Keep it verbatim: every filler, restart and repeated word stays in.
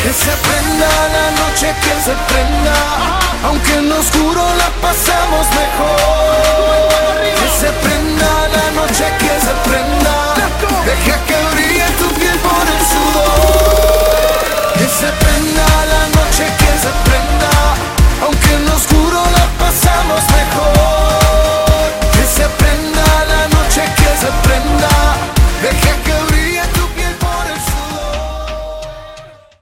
Que se prenda la noche, que se prenda, aunque en lo oscuro la pasamos mejor.